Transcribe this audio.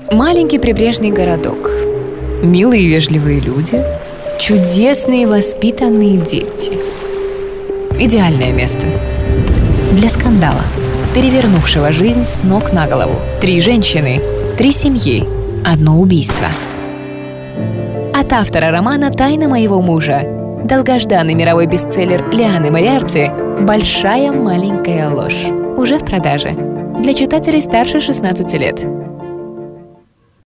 Маленький прибрежный городок. Милые и вежливые люди. Чудесные воспитанные дети. Идеальное место для скандала, перевернувшего жизнь с ног на голову. 3 женщины, 3 семьи, 1 убийство. От автора романа «Тайна моего мужа» долгожданный мировой бестселлер Лианы Мориарти «Большая маленькая ложь» уже в продаже для читателей старше 16 лет.